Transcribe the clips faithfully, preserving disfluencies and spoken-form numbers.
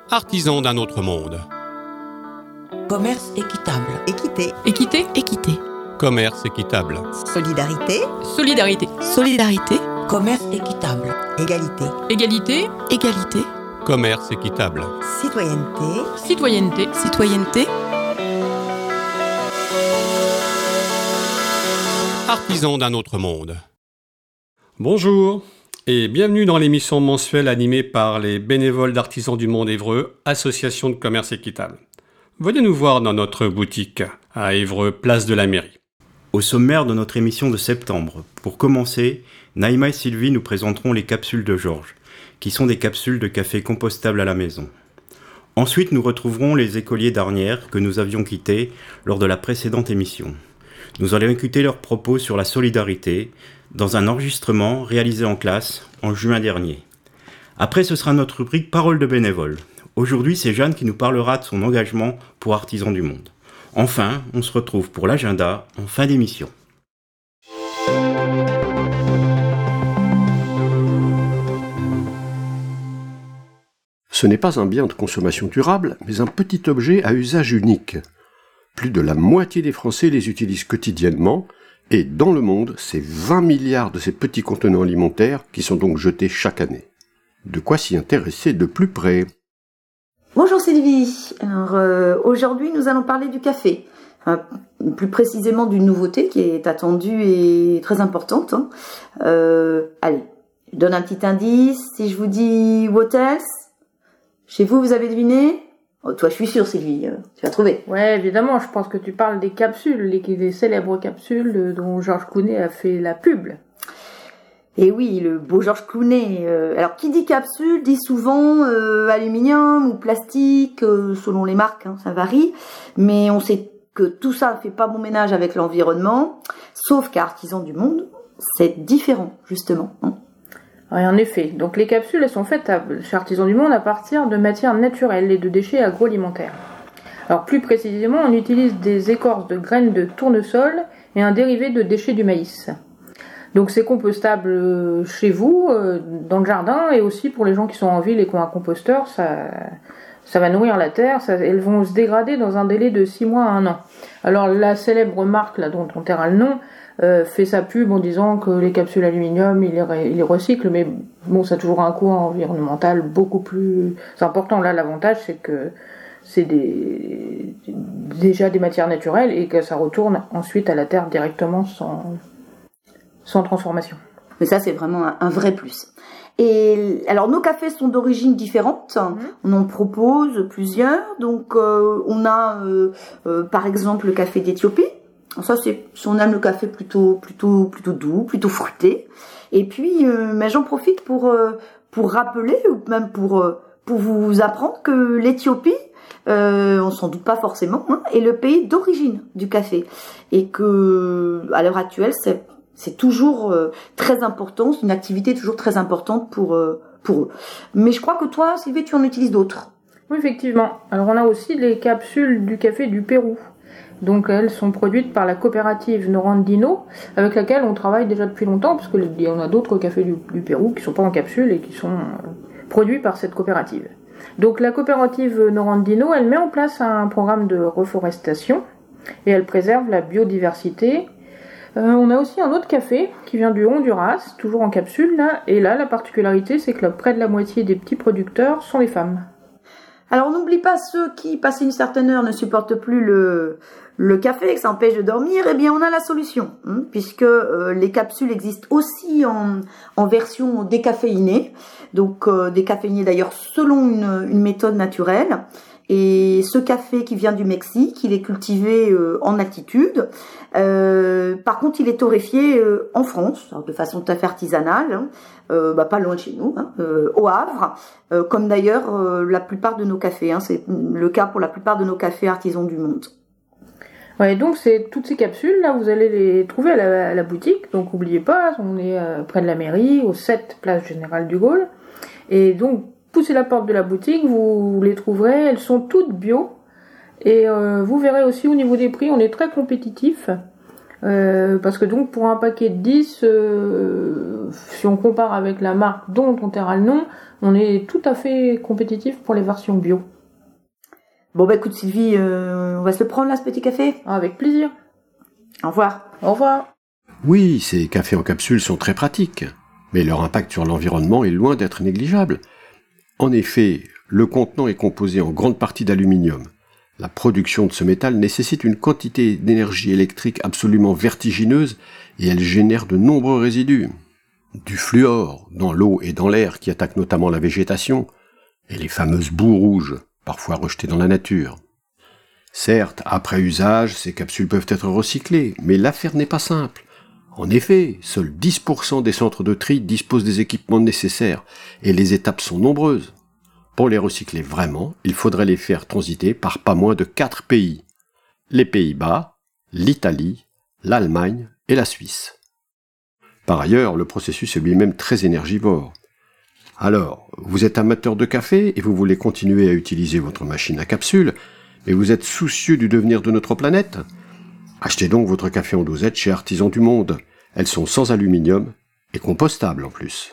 Artisans d'un autre monde. Commerce équitable. Équité. Équité. Équité. Commerce équitable. Solidarité. Solidarité. Solidarité. Commerce équitable. Égalité. Égalité. Égalité. Commerce équitable. Citoyenneté. Citoyenneté. Citoyenneté. Artisans d'un autre monde. Bonjour et bienvenue dans l'émission mensuelle animée par les bénévoles d'Artisans du Monde Évreux, association de commerce équitable. Venez nous voir dans notre boutique à Évreux, place de la Mairie. Au sommaire de notre émission de septembre, pour commencer, Naïma et Sylvie nous présenteront les capsules de Georges, qui sont des capsules de café compostables à la maison. Ensuite, nous retrouverons les écoliers d'Arnières que nous avions quittés lors de la précédente émission. Nous allons écouter leurs propos sur la solidarité dans un enregistrement réalisé en classe en juin dernier. Après, ce sera notre rubrique Parole de bénévole. Aujourd'hui, c'est Jeanne qui nous parlera de son engagement pour Artisans du Monde. Enfin, on se retrouve pour l'agenda en fin d'émission. Ce n'est pas un bien de consommation durable, mais un petit objet à usage unique. Plus de la moitié des Français les utilisent quotidiennement, et dans le monde, c'est vingt milliards de ces petits contenants alimentaires qui sont donc jetés chaque année. De quoi s'y intéresser de plus près. Bonjour Sylvie, alors euh, aujourd'hui nous allons parler du café, enfin, plus précisément d'une nouveauté qui est attendue et très importante. Hein. Euh, allez, je donne un petit indice, si je vous dis what else, chez vous vous avez deviné? Oh, toi je suis sûre Sylvie, euh, tu vas trouver. Ouais évidemment, je pense que tu parles des capsules, les, les célèbres capsules dont Georges Clooney a fait la pub. Et oui, le beau Georges Clooney. Euh, alors, qui dit capsule dit souvent euh, aluminium ou plastique, euh, selon les marques, hein, ça varie. Mais on sait que tout ça ne fait pas bon ménage avec l'environnement, sauf qu'à Artisans du Monde, c'est différent, justement. Hein. Oui, en effet. Donc, les capsules, elles sont faites à, chez Artisans du Monde à partir de matières naturelles et de déchets agroalimentaires. Alors, plus précisément, on utilise des écorces de graines de tournesol et un dérivé de déchets du maïs. Donc c'est compostable chez vous, euh, dans le jardin, et aussi pour les gens qui sont en ville et qui ont un composteur, ça, ça va nourrir la terre, ça, elles vont se dégrader dans un délai de six mois à un an. Alors la célèbre marque, là, dont on taira le nom, euh, fait sa pub en disant que les capsules aluminium, il les, il les recycle, mais bon, ça a toujours un coût environnemental beaucoup plus important. Là, l'avantage, c'est que c'est des, déjà des matières naturelles et que ça retourne ensuite à la terre directement sans... sans transformation. Mais ça, c'est vraiment un, un vrai plus. Et alors, nos cafés sont d'origine différente. Mmh. On en propose plusieurs. Donc, euh, on a, euh, euh, par exemple, le café d'Éthiopie. Ça, c'est si on aime le café plutôt, plutôt, plutôt doux, plutôt fruité. Et puis, euh, mais j'en profite pour euh, pour rappeler ou même pour euh, pour vous apprendre que l'Éthiopie, Euh, on s'en doute pas forcément, hein, est le pays d'origine du café. Et que, à l'heure actuelle, c'est C'est toujours euh, très important, c'est une activité toujours très importante pour, euh, pour eux. Mais je crois que toi, Sylvie, tu en utilises d'autres. Oui, effectivement. Alors on a aussi les capsules du café du Pérou. Donc elles sont produites par la coopérative Norandino, avec laquelle on travaille déjà depuis longtemps, parce qu'il y en a d'autres cafés du, du Pérou qui sont pas en capsule et qui sont euh, produits par cette coopérative. Donc la coopérative Norandino, elle met en place un programme de reforestation et elle préserve la biodiversité. Euh, on a aussi un autre café qui vient du Honduras, toujours en capsule là, et là la particularité c'est que là, près de la moitié des petits producteurs sont des femmes. Alors n'oublie pas ceux qui, passé une certaine heure, ne supportent plus le, le café, que ça empêche de dormir, eh bien on a la solution, hein, puisque euh, les capsules existent aussi en, en version décaféinée, donc euh, décaféinée d'ailleurs selon une, une méthode naturelle. Et ce café qui vient du Mexique, il est cultivé euh, en altitude. Euh, par contre, il est torréfié euh, en France, de façon tout à fait artisanale, hein, euh, bah, pas loin de chez nous, hein, euh, au Havre, euh, comme d'ailleurs euh, la plupart de nos cafés. Hein, c'est le cas pour la plupart de nos cafés Artisans du Monde. Ouais, donc c'est toutes ces capsules là, vous allez les trouver à la, à la boutique. Donc n'oubliez pas, on est euh, près de la mairie, au sept place Général de Gaulle, et donc poussez la porte de la boutique, vous les trouverez, elles sont toutes bio, et euh, vous verrez aussi au niveau des prix, on est très compétitif. Euh, parce que donc pour un paquet de dix, euh, si on compare avec la marque dont on taira le nom, on est tout à fait compétitif pour les versions bio. Bon bah écoute Sylvie, euh, on va se le prendre là ce petit café. Avec plaisir. Au revoir. Au revoir. Oui, ces cafés en capsule sont très pratiques, mais leur impact sur l'environnement est loin d'être négligeable. En effet, le contenant est composé en grande partie d'aluminium. La production de ce métal nécessite une quantité d'énergie électrique absolument vertigineuse et elle génère de nombreux résidus. Du fluor dans l'eau et dans l'air qui attaquent notamment la végétation, et les fameuses boues rouges, parfois rejetées dans la nature. Certes, après usage, ces capsules peuvent être recyclées, mais l'affaire n'est pas simple. En effet, seuls dix pour cent des centres de tri disposent des équipements nécessaires, et les étapes sont nombreuses. Pour les recycler vraiment, il faudrait les faire transiter par pas moins de quatre pays. Les Pays-Bas, l'Italie, l'Allemagne et la Suisse. Par ailleurs, le processus est lui-même très énergivore. Alors, vous êtes amateur de café et vous voulez continuer à utiliser votre machine à capsule, mais vous êtes soucieux du devenir de notre planète? Achetez donc votre café en dosette chez Artisans du Monde. Elles sont sans aluminium et compostables en plus.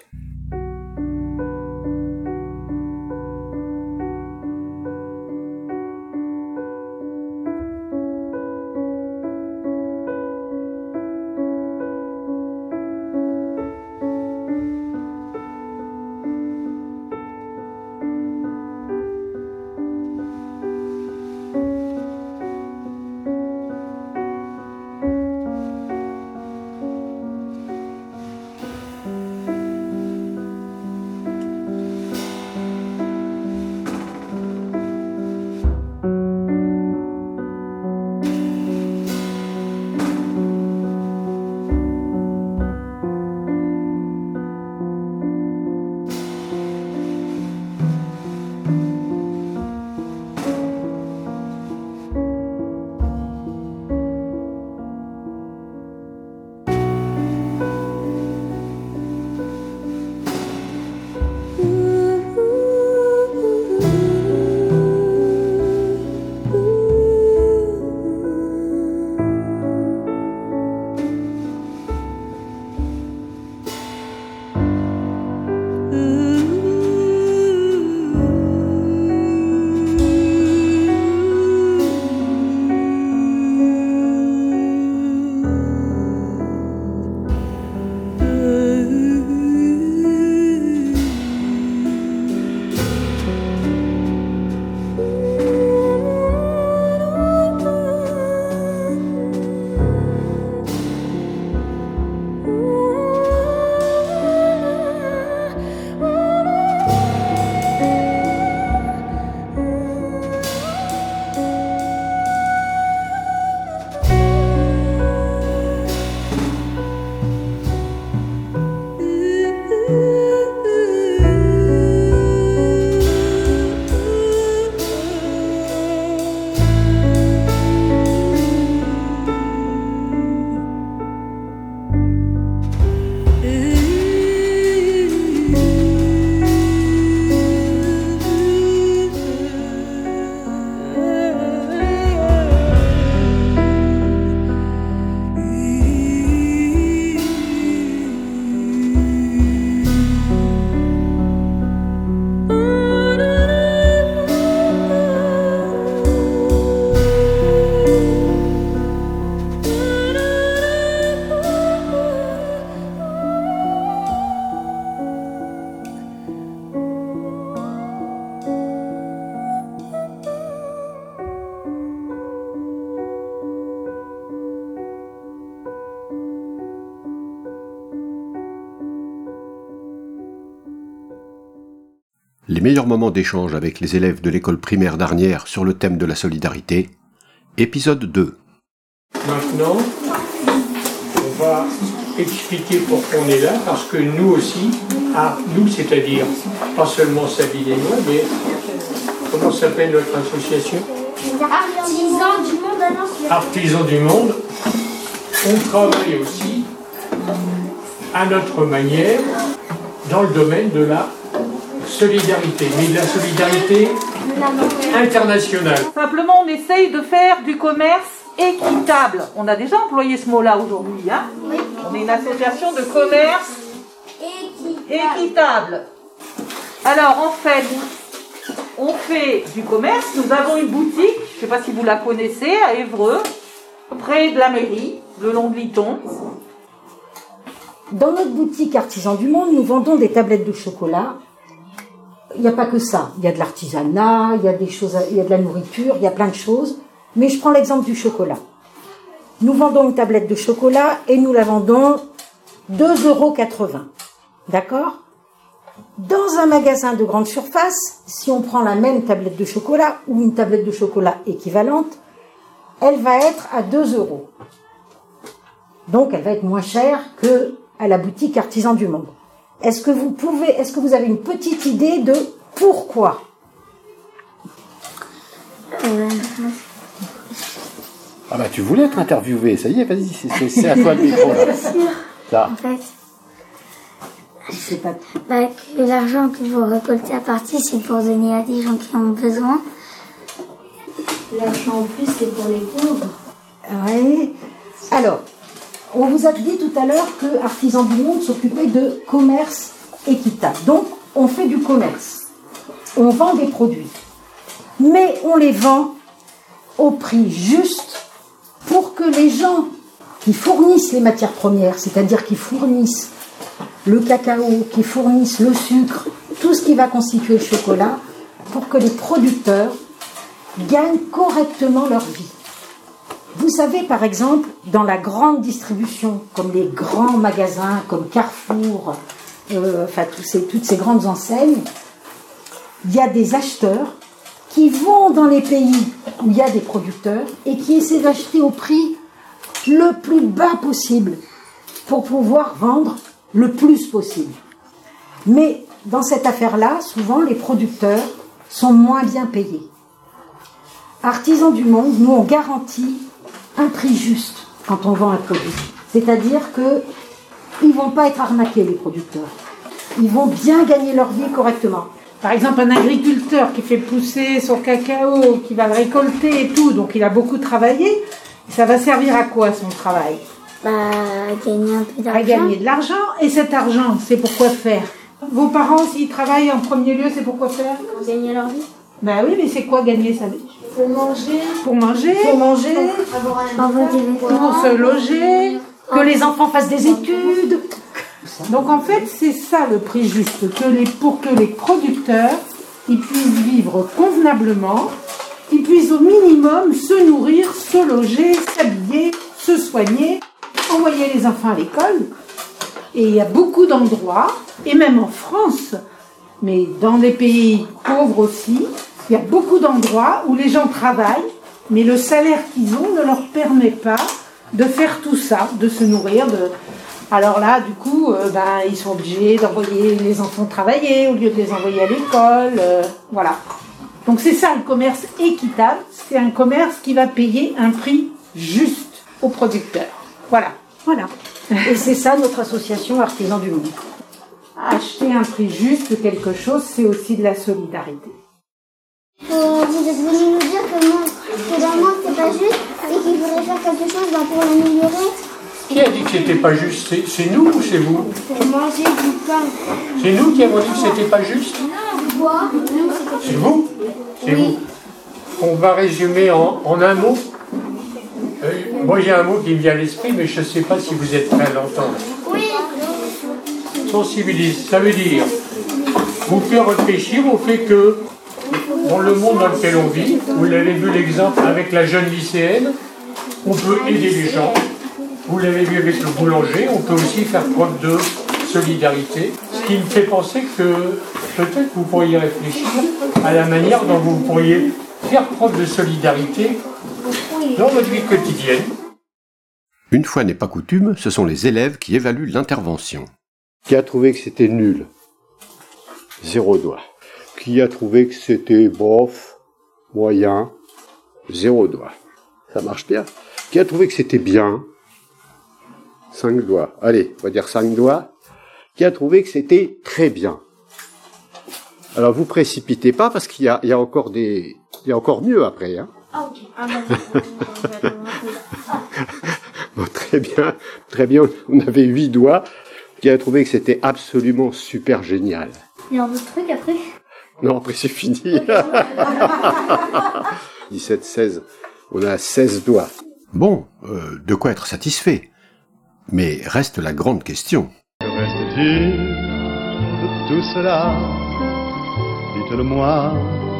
Les meilleurs moments d'échange avec les élèves de l'école primaire d'Arnières sur le thème de la solidarité, épisode deux. Maintenant, on va expliquer pourquoi on est là, parce que nous aussi, ah, nous c'est-à-dire pas seulement Sabine et moi, mais comment s'appelle notre association? Artisans du Monde à Nantes. Artisans du Monde. On travaille aussi à notre manière dans le domaine de la solidarité, mais de la solidarité internationale. Simplement, on essaye de faire du commerce équitable. On a déjà employé ce mot-là aujourd'hui. Hein, Oui. on est une association de commerce Équitable. équitable. Alors, en fait, on fait du commerce. Nous avons une boutique, je ne sais pas si vous la connaissez, à Évreux, près de la mairie, le long de Liton. Dans notre boutique Artisans du Monde, nous vendons des tablettes de chocolat. Il n'y a pas que ça. Il y a de l'artisanat, il y a des choses, il y a de la nourriture, il y a plein de choses. Mais je prends l'exemple du chocolat. Nous vendons une tablette de chocolat et nous la vendons deux euros quatre-vingts. D'accord ? Dans un magasin de grande surface, si on prend la même tablette de chocolat ou une tablette de chocolat équivalente, elle va être à deux euros. Donc, elle va être moins chère que à la boutique Artisans du Monde. Est-ce que vous pouvez, est-ce que vous avez une petite idée de pourquoi ? Euh, Ah bah tu voulais être interviewé, ça y est, vas-y, c'est, c'est à toi le micro. Là. Ça. En fait, Je sais pas. bah, que l'argent que vous récoltez à partir, c'est pour donner à des gens qui en ont besoin. L'argent en plus, c'est pour les pauvres. Oui. Alors, on vous a dit tout à l'heure que Artisans du Monde s'occupait de commerce équitable. Donc, on fait du commerce. On vend des produits. Mais on les vend au prix juste pour que les gens qui fournissent les matières premières, c'est-à-dire qui fournissent le cacao, qui fournissent le sucre, tout ce qui va constituer le chocolat, pour que les producteurs gagnent correctement leur vie. Vous savez, par exemple, dans la grande distribution, comme les grands magasins, comme Carrefour, euh, enfin tous ces, toutes ces grandes enseignes, il y a des acheteurs qui vont dans les pays où il y a des producteurs et qui essaient d'acheter au prix le plus bas possible pour pouvoir vendre le plus possible. Mais dans cette affaire-là, souvent les producteurs sont moins bien payés. Artisans du Monde, nous on garantit un prix juste quand on vend un produit. C'est-à-dire qu'ils ne vont pas être arnaqués, les producteurs. Ils vont bien gagner leur vie correctement. Par exemple, un agriculteur qui fait pousser son cacao, qui va le récolter et tout, donc il a beaucoup travaillé, ça va servir à quoi son travail ? Bah, gagner un peu d'argent. À gagner de l'argent, et cet argent, c'est pour quoi faire ? Vos parents, s'ils travaillent en premier lieu, c'est pour quoi faire ? Pour gagner leur vie. Ben oui, mais c'est quoi gagner sa vie ? Pour manger. Pour manger, Pour manger, Avoir des vêtements. pour se loger. que les enfants fassent des études. Donc en fait, c'est ça le prix juste, que les, pour que les producteurs ils puissent vivre convenablement, ils puissent au minimum se nourrir, se loger, s'habiller, se soigner, envoyer les enfants à l'école. Et il y a beaucoup d'endroits, et même en France, mais dans des pays pauvres aussi, il y a beaucoup d'endroits où les gens travaillent, mais le salaire qu'ils ont ne leur permet pas de faire tout ça, de se nourrir, de... Alors là, du coup, euh, ben, ils sont obligés d'envoyer les enfants travailler au lieu de les envoyer à l'école. Euh, voilà. Donc c'est ça le commerce équitable. C'est un commerce qui va payer un prix juste aux producteurs. Voilà. Voilà. Et c'est ça notre association Artisans du Monde. Acheter un prix juste de quelque chose, c'est aussi de la solidarité. Euh, vous êtes venu nous dire que, non, que dans le monde c'est pas juste et qu'il faudrait faire quelque chose bah, pour l'améliorer. Qui a dit que c'était pas juste? C'est, c'est nous ou c'est vous? Pour manger du pain. C'est nous qui avons dit que c'était pas juste? Boire. C'est vous? C'est Oui. vous. On va résumer en, en un mot. Euh, moi j'ai un mot qui me vient à l'esprit, mais je ne sais pas si vous êtes prêts à l'entendre. Oui. Sensibilise, ça veut dire vous faire réfléchir au fait que dans le monde dans lequel on vit, vous l'avez vu l'exemple avec la jeune lycéenne, on peut aider les gens. Vous l'avez vu avec le boulanger, on peut aussi faire preuve de solidarité. Ce qui me fait penser que peut-être vous pourriez réfléchir à la manière dont vous pourriez faire preuve de solidarité dans votre vie quotidienne. Une fois n'est pas coutume, ce sont les élèves qui évaluent l'intervention. Qui a trouvé que c'était nul? Zéro doigt. Qui a trouvé que c'était bof, moyen? Zéro doigt. Ça marche bien. Qui a trouvé que c'était bien? Cinq doigts. Allez, on va dire cinq doigts. Qui a trouvé que c'était très bien? Alors vous précipitez pas parce qu'il y a, il y a encore des, il y a encore mieux après, hein. Ah ok. Ah bah, Très bien, très bien. On avait huit doigts. Qui a trouvé que c'était absolument super génial. Il y a un autre truc après? Non, après c'est fini. dix-sept, seize. On a seize doigts. Bon, euh, de quoi être satisfait. Mais reste la grande question. Que reste-t-il de tout cela? Dites-le-moi.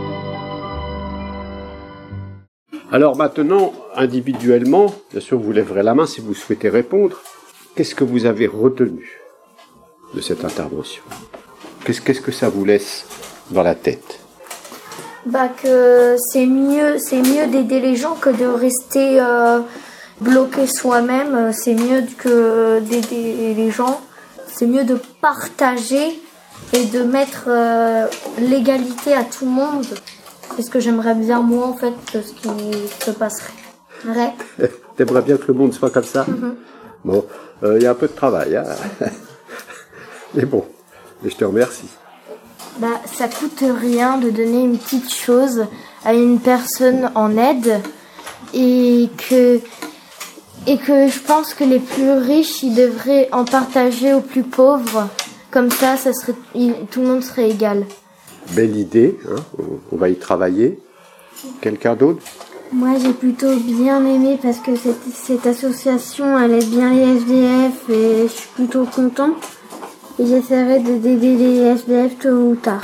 Alors maintenant, individuellement, bien sûr, vous lèverez la main si vous souhaitez répondre. Qu'est-ce que vous avez retenu de cette intervention? Qu'est-ce, qu'est-ce que ça vous laisse dans la tête? Bah que c'est mieux, c'est mieux d'aider les gens que de rester euh, bloqué soi-même. C'est mieux que d'aider les gens. C'est mieux de partager et de mettre euh, l'égalité à tout le monde. C'est ce que j'aimerais bien moi en fait, ce qui se passerait. Ouais. T'aimerais bien que le monde soit comme ça? Mm-hmm. Bon, il euh, y a un peu de travail, hein. Mais bon, et je te remercie. Bah, ça coûte rien de donner une petite chose à une personne en aide et que et que je pense que les plus riches ils devraient en partager aux plus pauvres. Comme ça, ça serait, tout le monde serait égal. Belle idée, hein, on, on va y travailler. Quelqu'un d'autre? Moi, j'ai plutôt bien aimé parce que cette, cette association, elle aide bien les S D F et je suis plutôt contente. Et j'essaierai d'aider les S D F tôt ou tard.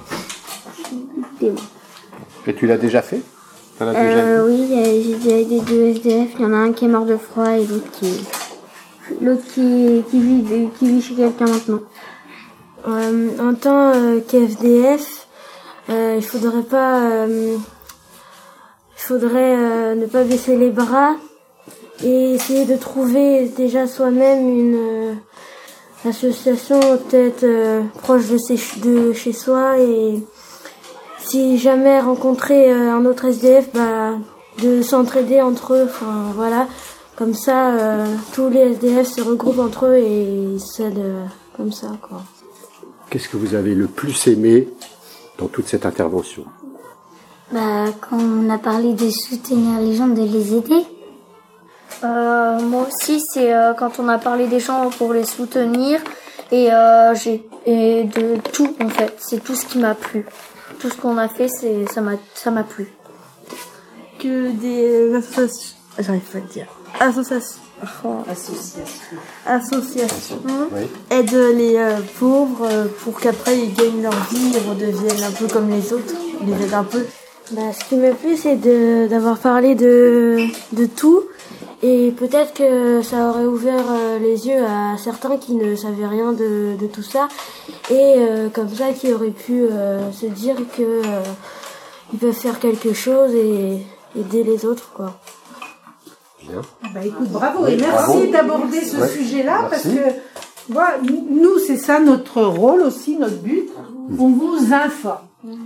Et tu l'as déjà fait? T'en as euh, déjà Oui, j'ai déjà aidé deux S D F. Il y en a un qui est mort de froid et l'autre qui, l'autre qui, qui, vit, qui vit chez quelqu'un maintenant. Euh, en tant euh, qu'F D F, euh, il faudrait pas, euh, il faudrait euh, ne pas baisser les bras et essayer de trouver déjà soi-même une euh, association peut-être euh, proche de, ses, de chez soi et si jamais rencontrer euh, un autre S D F, bah, de s'entraider entre eux. Enfin voilà, comme ça euh, tous les S D F se regroupent entre eux et ils s'aident euh, comme ça quoi. Qu'est-ce que vous avez le plus aimé dans toute cette intervention? Bah, quand on a parlé de soutenir les gens, de les aider. Euh, moi aussi, c'est euh, quand on a parlé des gens pour les soutenir et, euh, j'ai, et de tout en fait. C'est tout ce qui m'a plu. Tout ce qu'on a fait, c'est, ça, m'a, ça m'a plu. Que des associations... J'arrive pas à le dire. Associations. Oh. Association. Association. Oui. Aide les euh, pauvres euh, pour qu'après ils gagnent leur vie et redeviennent un peu comme les autres. Ils les aident un peu. Bah, ce qui m'a plu, c'est de, d'avoir parlé de, de tout. Et peut-être que ça aurait ouvert euh, les yeux à certains qui ne savaient rien de, de tout ça. Et euh, comme ça, qui auraient pu euh, se dire que euh, ils peuvent faire quelque chose et aider les autres, quoi. Bien. Bah écoute, bravo Oui, et merci bravo. d'aborder ce Ouais, sujet-là parce merci. que voilà, nous, c'est ça notre rôle aussi, notre but. On vous informe.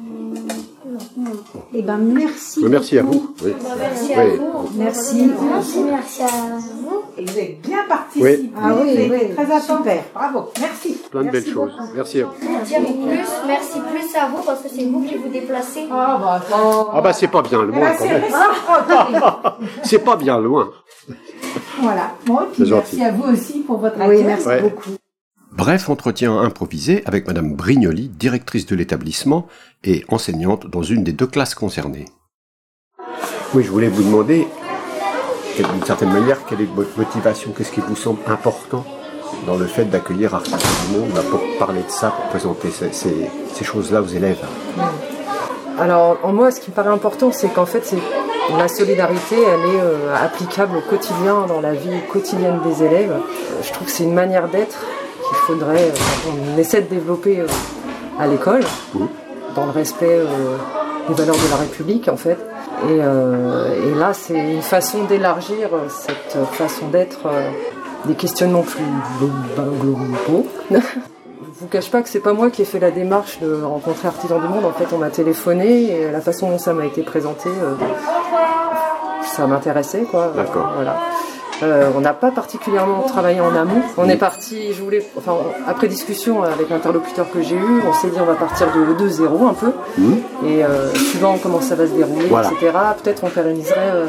Eh ben, merci. Merci à vous. Oui. Merci Oui. à vous. Merci. Merci, merci à vous. Et vous avez bien participé. Oui. Ah oui, Vous avez oui. été très attentifs. Bravo. Merci. Plein de Merci belles choses. beaucoup. Merci à vous. Merci plus, merci plus à vous parce que c'est vous qui vous déplacez. Ah bah, Ah bah c'est pas bien Eh loin ben, quand c'est même. réciproque. C'est pas bien loin. Voilà. Bon, et puis C'est merci gentil. à vous aussi pour votre Oui, accueil. merci Ouais. beaucoup. Bref, entretien improvisé avec Madame Brignoli, directrice de l'établissement et enseignante dans une des deux classes concernées. Oui, je voulais vous demander, d'une certaine manière, quelle est votre motivation? Qu'est-ce qui vous semble important dans le fait d'accueillir Artisans du Monde, pour parler de ça, pour présenter ces, ces, ces choses-là aux élèves? Alors, en moi, ce qui me paraît important, c'est qu'en fait, c'est la solidarité, elle est euh, applicable au quotidien, dans la vie quotidienne des élèves. Euh, je trouve que c'est une manière d'être qu'il faudrait, euh, on essaie de développer euh, à l'école, mmh. dans le respect euh, des valeurs de la République, en fait. Et, euh, et là, c'est une façon d'élargir euh, cette façon d'être, euh, des questionnements plus globaux. Je vous cache pas que c'est pas moi qui ai fait la démarche de rencontrer Artisans du Monde. En fait, on m'a téléphoné et la façon dont ça m'a été présenté, euh, ça m'intéressait, quoi. D'accord. Voilà. Euh, on n'a pas particulièrement travaillé en amont. On est parti, je voulais, enfin, après discussion avec l'interlocuteur que j'ai eu, on s'est dit on va partir de, de zéro un peu. Mmh. Et euh, suivant comment ça va se dérouler, voilà. et cetera. Peut-être on pérenniserait euh,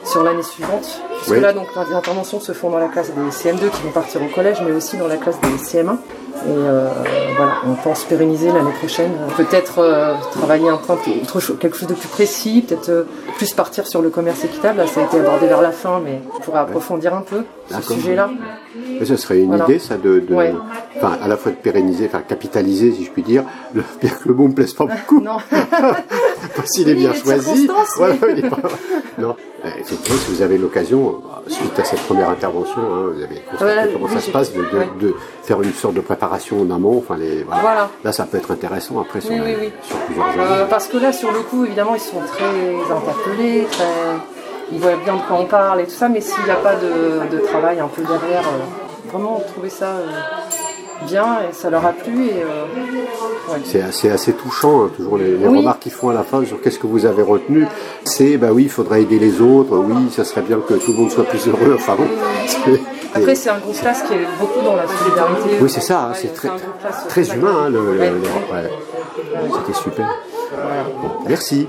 sur l'année suivante. Puisque Oui. là, donc, les interventions se font dans la classe des C M deux qui vont partir au collège, mais aussi dans la classe des C M un. Et euh, voilà, on pense pérenniser l'année prochaine. Peut-être euh, travailler un point, plus- autre chose, quelque chose de plus précis, peut-être euh, plus partir sur le commerce équitable. Là, ça a été abordé vers la fin, mais on pourrait approfondir un peu ce D'accord. sujet-là. Mais ce serait une Voilà. idée, ça, de, de Ouais. enfin, à la fois de pérenniser, enfin, capitaliser, si je puis dire. Le, bien que le mot me plaise pas beaucoup. Non. Pas s'il est Oui, bien les choisi. circonstances, Voilà, oui. il est pas... Non. Euh, Effectivement, si vous avez l'occasion, suite à cette première intervention, hein, vous avez constaté Voilà, comment oui, ça se j'ai- passe, de, de, ouais. de faire une sorte de préparation en amont. Enfin, les, voilà. Voilà. Là, ça peut être intéressant après sur, Oui, la- oui, oui. sur plusieurs Euh, années. parce que là, sur le coup, évidemment, ils sont très interpellés, très... ils voient bien de quoi on parle et tout ça, mais s'il n'y a pas de, de travail un peu derrière, euh, vraiment trouver ça euh, bien et ça leur a plu. Et, euh, ouais. C'est assez, assez touchant, hein, toujours les, les Oui. remarques qu'ils font à la fin sur qu'est-ce que vous avez retenu. C'est, bah oui, il faudrait aider les autres, oui, ça serait bien que tout le monde soit plus heureux. Enfin bon. c'est- Après, c'est un groupe classe qui est beaucoup dans la solidarité. Oui, c'est ça, hein, Ouais, c'est très, un groupe classe très humain, hein, le, le- Ouais. le- ouais. C'était super. Bon, merci.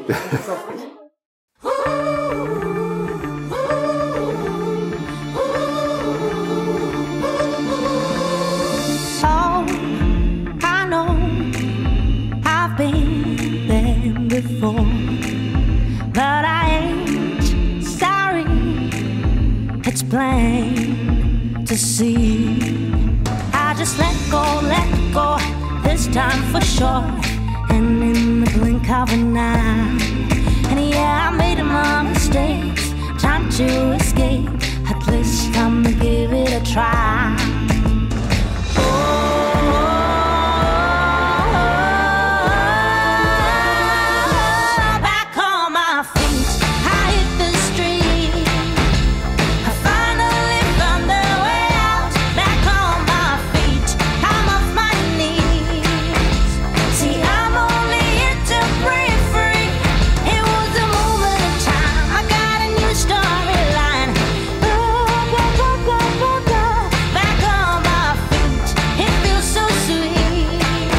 Oh, I know I've been there before, but I ain't sorry. It's plain to see. I just let go, let go, this time for sure, and in the blink of an eye. And yeah, I made my mistakes, time to escape. At least I'm gonna give it a try. Back on my feet, I hit the street. I finally found the way out. Back on my feet, I'm off my knees. See, I'm only here to break free. It was a moment of time. I got a new storyline. Back on my feet, it feels so sweet.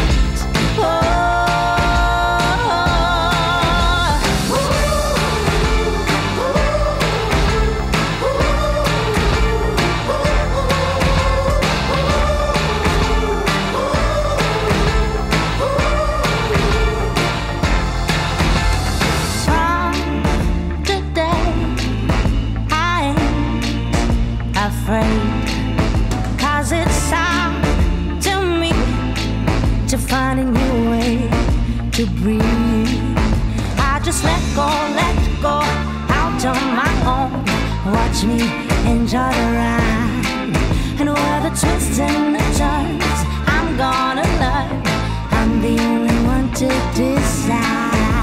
From today, I ain't afraid, 'cause it's time to me to find a new way to breathe. I just let go, let go, out on my own. Watch me enjoy the ride, and where the twists and the turns, I'm gonna learn. I'm the only one to decide.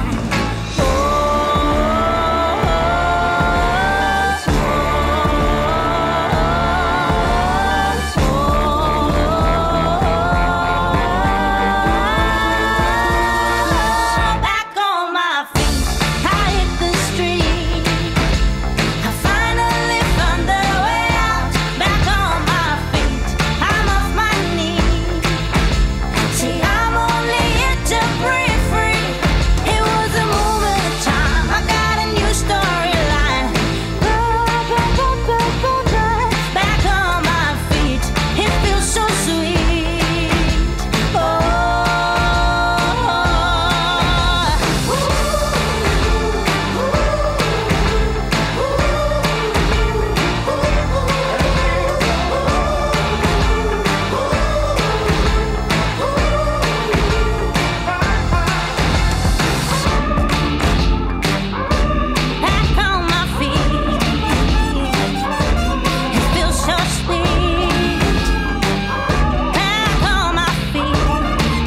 Back on my feet, I hit the street. I finally found the way out. Back on my feet, I'm off my knees. See, I'm only here to break free. It was a moment of time. I got a new storyline. Back on my feet, it feels so sweet. Back on my feet, it feels so sweet. Back on my feet,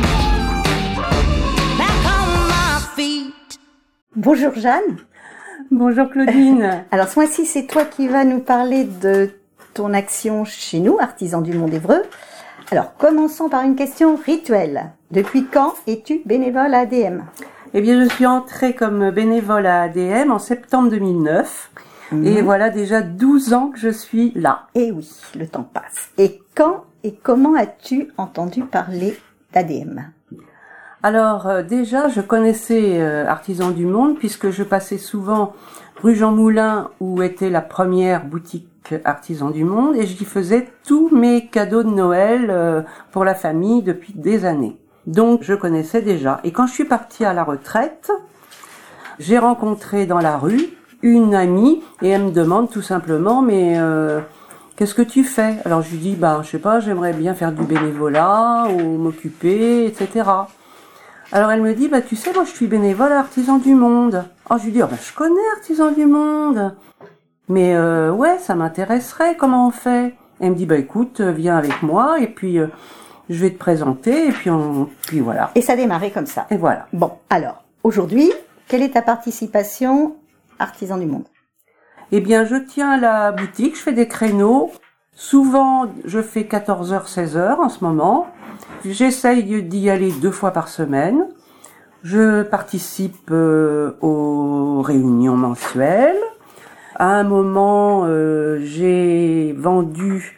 back on my feet. Bonjour Jeanne. Bonjour Claudine. Alors ce mois-ci, c'est toi qui vas nous parler de ton action chez nous, Artisans du Monde Évreux. Alors commençons par une question rituelle. Depuis quand es-tu bénévole à A D M ? Eh bien, je suis entrée comme bénévole à A D M en septembre deux mille neuf. Mhm. Et voilà déjà douze ans que je suis là. Et oui, le temps passe. Et quand et comment as-tu entendu parler d'A D M ? Alors euh, déjà, je connaissais euh, Artisans du Monde puisque je passais souvent rue Jean Moulin où était la première boutique Artisans du Monde et j'y faisais tous mes cadeaux de Noël euh, pour la famille depuis des années. Donc je connaissais déjà. Et quand je suis partie à la retraite, j'ai rencontré dans la rue une amie et elle me demande tout simplement mais euh, qu'est-ce que tu fais? Alors je lui dis bah je sais pas, j'aimerais bien faire du bénévolat ou m'occuper, et cetera. Alors elle me dit, bah tu sais, moi je suis bénévole à Artisans du Monde. Oh, je lui dis, oh, bah, je connais Artisans du Monde. Mais euh, ouais, ça m'intéresserait, comment on fait? Elle me dit, bah écoute, viens avec moi et puis euh, je vais te présenter et puis, on, puis voilà. Et ça a démarré comme ça. Et voilà. Bon, alors, aujourd'hui, quelle est ta participation Artisans du Monde? Eh bien, je tiens la boutique, je fais des créneaux. Souvent, je fais quatorze heures, seize heures en ce moment. J'essaye d'y aller deux fois par semaine. Je participe euh, aux réunions mensuelles. À un moment, euh, j'ai vendu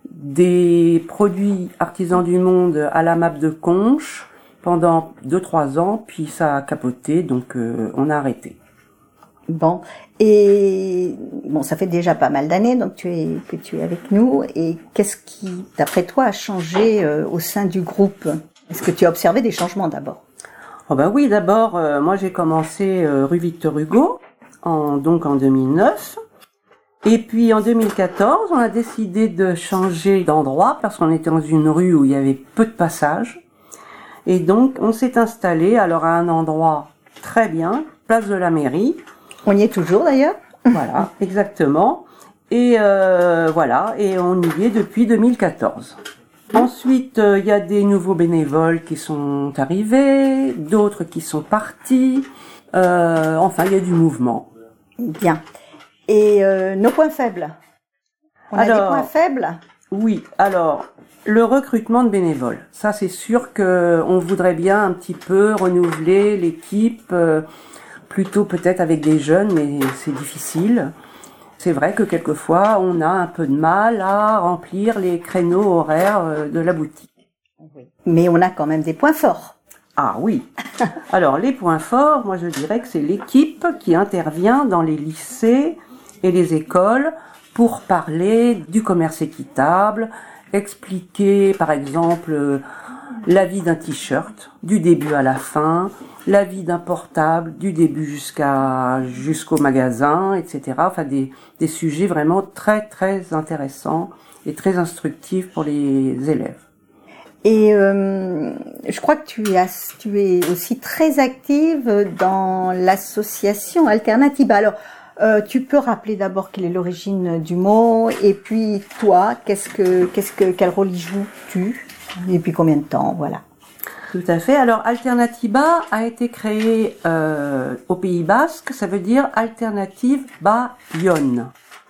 des produits Artisans du Monde à la map de Conches pendant deux trois ans, puis ça a capoté, donc euh, on a arrêté. Bon, et bon, ça fait déjà pas mal d'années donc tu es que tu es avec nous. Et qu'est-ce qui, d'après toi, a changé euh, au sein du groupe? Est-ce que tu as observé des changements d'abord? Oh ben oui, d'abord, euh, moi j'ai commencé euh, rue Victor Hugo, en, donc en deux mille neuf. Et puis en deux mille quatorze, on a décidé de changer d'endroit parce qu'on était dans une rue où il y avait peu de passages. Et donc on s'est installé alors à un endroit très bien, place de la mairie. On y est toujours d'ailleurs. Voilà, exactement. Et euh, voilà, et on y est depuis deux mille quatorze. Ensuite, il euh, y a des nouveaux bénévoles qui sont arrivés, d'autres qui sont partis. Euh, enfin, il y a du mouvement. Bien. Et euh, nos points faibles? On alors, a des points faibles? Oui, alors, le recrutement de bénévoles. Ça, c'est sûr que on voudrait bien un petit peu renouveler l'équipe, euh, plutôt peut-être avec des jeunes, mais c'est difficile. C'est vrai que quelquefois, on a un peu de mal à remplir les créneaux horaires de la boutique. Mais on a quand même des points forts. Ah oui. Alors, les points forts, moi je dirais que c'est l'équipe qui intervient dans les lycées et les écoles pour parler du commerce équitable, expliquer par exemple la vie d'un t-shirt, du début à la fin, la vie d'un portable, du début jusqu'à jusqu'au magasin, et cetera. Enfin, des, des sujets vraiment très très intéressants et très instructifs pour les élèves. Et euh, je crois que tu, as, tu es aussi très active dans l'association Alternatiba. Alors, euh, tu peux rappeler d'abord quelle est l'origine du mot, et puis toi, qu'est-ce que, qu'est-ce que, quel rôle y joues-tu, et puis combien de temps, voilà. Tout à fait. Alors, Alternatiba a été créé euh, au Pays Basque, ça veut dire Alternative Bayonne.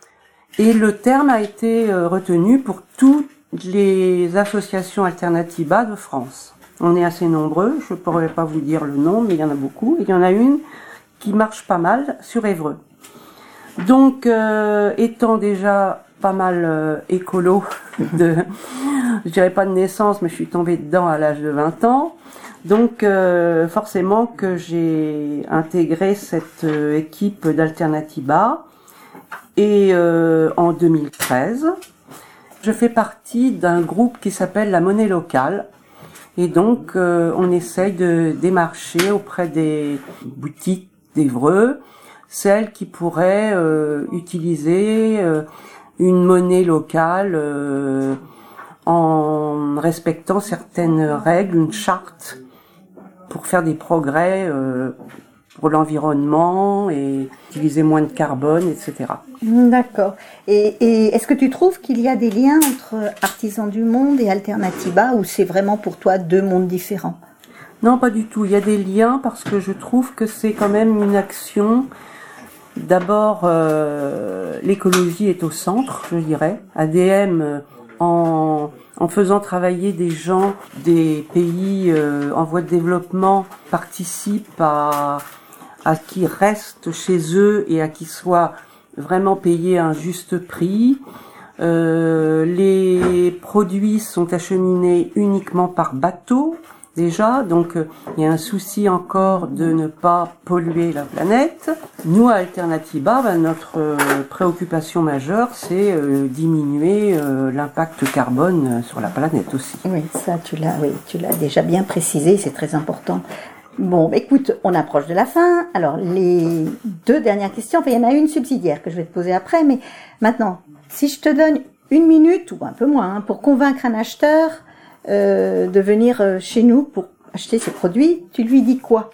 Et le terme a été euh, retenu pour toutes les associations Alternatiba de France. On est assez nombreux, je ne pourrais pas vous dire le nom, mais il y en a beaucoup. Et il y en a une qui marche pas mal sur Évreux. Donc, euh, étant déjà pas mal euh, écolo, de, je dirais pas de naissance, mais je suis tombée dedans à l'âge de vingt ans. Donc, euh, forcément que j'ai intégré cette euh, équipe d'Alternatiba. Et euh, en deux mille treize, je fais partie d'un groupe qui s'appelle la Monnaie Locale. Et donc, euh, on essaye de démarcher auprès des boutiques d'Évreux, celles qui pourraient euh, utiliser euh, une monnaie locale euh, en respectant certaines règles, une charte, pour faire des progrès euh, pour l'environnement et utiliser moins de carbone, et cetera. D'accord. Et, et est-ce que tu trouves qu'il y a des liens entre Artisans du Monde et Alternatiba, ou c'est vraiment pour toi deux mondes différents? Non, pas du tout. Il y a des liens parce que je trouve que c'est quand même une action. D'abord, euh, l'écologie est au centre, je dirais. A D M, euh, en, en faisant travailler des gens des pays euh, en voie de développement, participe à, à qu'ils restent chez eux et à qu'ils soient vraiment payés un juste prix. Euh, les produits sont acheminés uniquement par bateau déjà. Donc euh, il y a un souci encore de ne pas polluer la planète. Nous, à Alternatiba, ben, notre euh, préoccupation majeure, c'est euh, diminuer euh, l'impact carbone sur la planète aussi. Oui, ça tu l'as, oui, tu l'as déjà bien précisé, c'est très important. Bon, écoute, on approche de la fin. Alors, les deux dernières questions, enfin, il y en a une subsidiaire que je vais te poser après, mais maintenant, si je te donne une minute, ou un peu moins, hein, pour convaincre un acheteur euh, de venir chez nous pour acheter ces produits, tu lui dis quoi?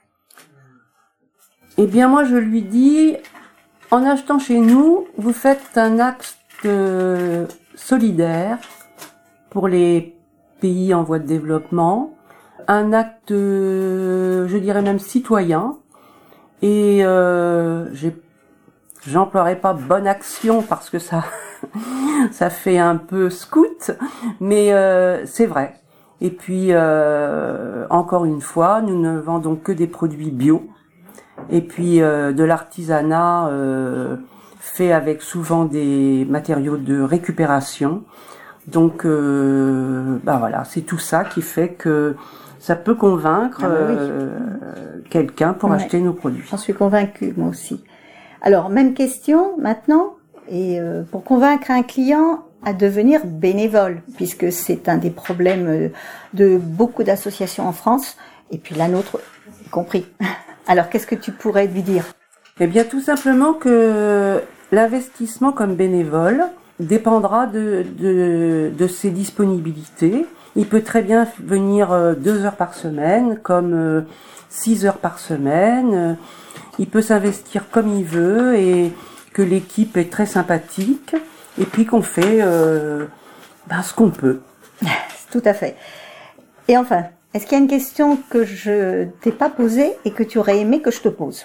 Eh bien, moi, je lui dis, en achetant chez nous, vous faites un acte euh, solidaire pour les pays en voie de développement, un acte, euh, je dirais même citoyen, et euh, j'ai, j'emploierai pas bonne action parce que ça, ça fait un peu scout, mais euh, c'est vrai. Et puis, euh, encore une fois, nous ne vendons que des produits bio, et puis euh, de l'artisanat euh, fait avec souvent des matériaux de récupération. Donc, euh, bah voilà, c'est tout ça qui fait que ça peut convaincre ah bah oui. euh, quelqu'un pour ouais. acheter nos produits. J'en suis convaincue, moi aussi. Alors, même question maintenant, et euh, pour convaincre un client à devenir bénévole, puisque c'est un des problèmes de beaucoup d'associations en France, et puis la nôtre y compris. Alors, qu'est-ce que tu pourrais lui dire? Eh bien, tout simplement que l'investissement comme bénévole dépendra de, de, de ses disponibilités. Il peut très bien venir euh, deux heures par semaine, comme euh, six heures par semaine. Euh, il peut s'investir comme il veut et que l'équipe est très sympathique et puis qu'on fait euh, ben, ce qu'on peut. Tout à fait. Et enfin, est-ce qu'il y a une question que je t'ai pas posée et que tu aurais aimé que je te pose?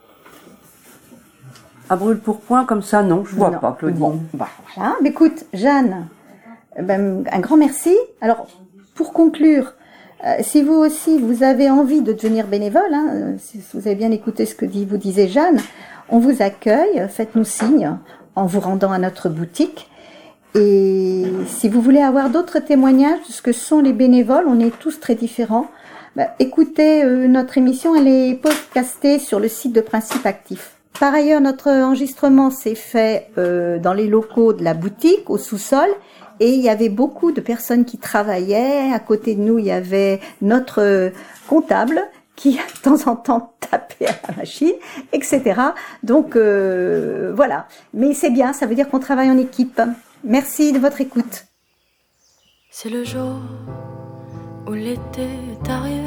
À brûle pour point comme ça, non, je vois non. pas, Claudine. Bon, bah, voilà. Mais écoute, Jeanne, ben, un grand merci. Alors, pour conclure, euh, si vous aussi, vous avez envie de devenir bénévole, hein, si vous avez bien écouté ce que dit, vous disait Jeanne, on vous accueille, faites-nous signe en vous rendant à notre boutique. Et si vous voulez avoir d'autres témoignages de ce que sont les bénévoles, on est tous très différents, ben, écoutez euh, notre émission, elle est podcastée sur le site de Principe Actif. Par ailleurs, notre enregistrement s'est fait euh, dans les locaux de la boutique, au sous-sol, et il y avait beaucoup de personnes qui travaillaient. À côté de nous, il y avait notre euh, comptable qui, de temps en temps, tapait à la machine, et cetera. Donc, euh, voilà. Mais c'est bien, ça veut dire qu'on travaille en équipe. Merci de votre écoute. C'est le jour où l'été est arrivé,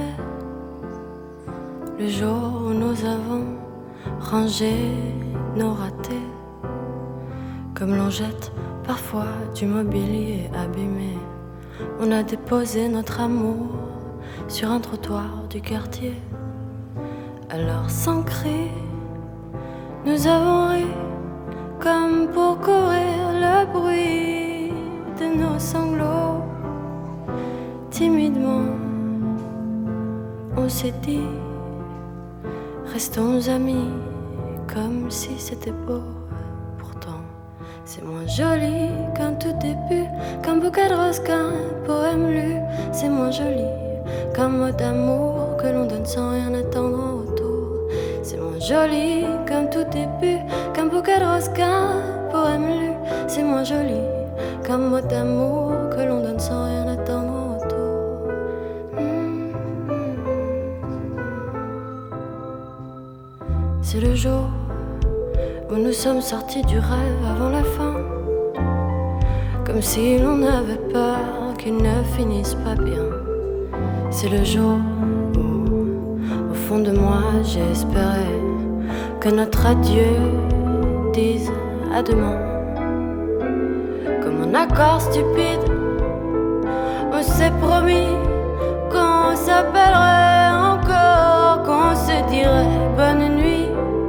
le jour où nous avons rangé nos ratés, comme l'on jette parfois du mobilier abîmé. On a déposé notre amour sur un trottoir du quartier. Alors sans cri, nous avons ri, comme pour couvrir le bruit de nos sanglots. Timidement, on s'est dit, restons amis, comme si c'était beau. Pourtant, c'est moins joli qu'un tout début, qu'un bouquet de roses, qu'un poème lu. C'est moins joli qu'un mot d'amour que l'on donne sans rien attendre en retour. C'est moins joli qu'un tout début, qu'un bouquet de roses, qu'un poème lu. C'est moins joli qu'un mot d'amour que l'on donne sans rien attendre en retour. Mmh. C'est le jour où nous sommes sortis du rêve avant la fin, comme si l'on avait peur qu'il ne finisse pas bien. C'est le jour où, au fond de moi, j'espérais que notre adieu dise à demain. Comme un accord stupide, on s'est promis qu'on s'appellerait encore, qu'on se dirait bonne nuit,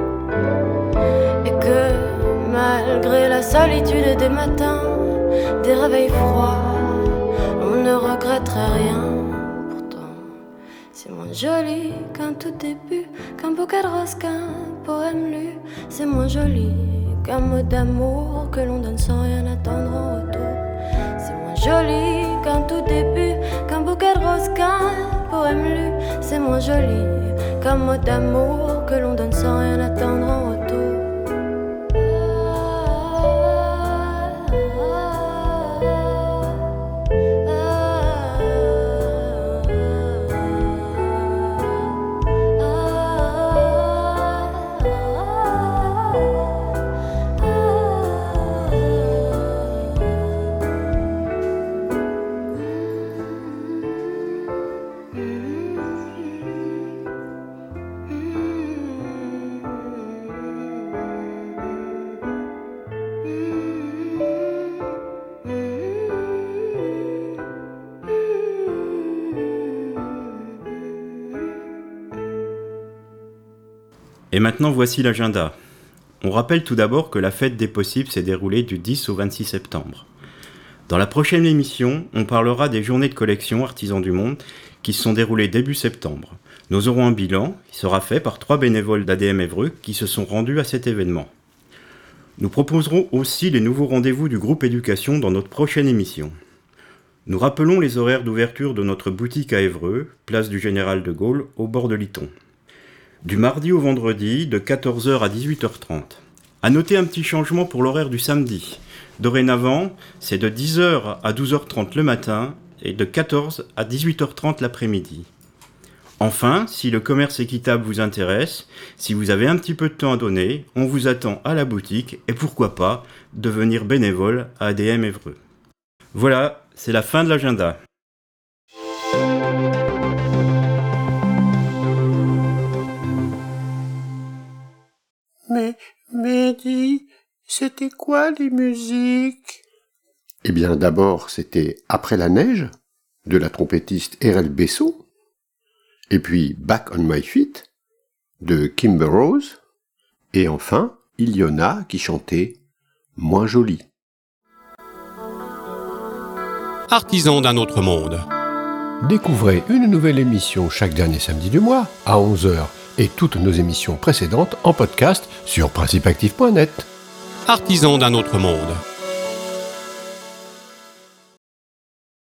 et que malgré la solitude des matins, des réveils froids, on ne regretterait rien. Pourtant, c'est moins joli qu'un tout début, qu'un bouquet de roses, qu'un poème lu. C'est moins joli qu'un mot d'amour que l'on donne sans rien attendre en retour. C'est moins joli qu'un tout début, qu'un bouquet de roses, qu'un poème lu, c'est moins joli qu'un mot d'amour que l'on donne sans rien attendre en retour. Et maintenant, voici l'agenda. On rappelle tout d'abord que la fête des possibles s'est déroulée du dix au vingt-six septembre. Dans la prochaine émission, on parlera des journées de collection Artisans du Monde qui se sont déroulées début septembre. Nous aurons un bilan qui sera fait par trois bénévoles d'A D M Évreux qui se sont rendus à cet événement. Nous proposerons aussi les nouveaux rendez-vous du groupe éducation dans notre prochaine émission. Nous rappelons les horaires d'ouverture de notre boutique à Évreux, place du Général de Gaulle, au bord de l'Iton. Du mardi au vendredi, de quatorze heures à dix-huit heures trente. À noter un petit changement pour l'horaire du samedi. Dorénavant, c'est de dix heures à douze heures trente le matin et de quatorze à dix-huit heures trente l'après-midi. Enfin, si le commerce équitable vous intéresse, si vous avez un petit peu de temps à donner, on vous attend à la boutique et pourquoi pas devenir bénévole à A D M Évreux. Voilà, c'est la fin de l'agenda. Mais, mais dis, c'était quoi les musiques? Eh bien, d'abord, c'était Après la neige, de la trompettiste R L Bessot, et puis Back on My Feet, de Kimber Rose, et enfin, Iliona qui chantait Moins jolie. Artisans d'un autre monde. Découvrez une nouvelle émission chaque dernier samedi du mois à onze heures. Et toutes nos émissions précédentes en podcast sur principe actif point net. Artisans d'un autre monde.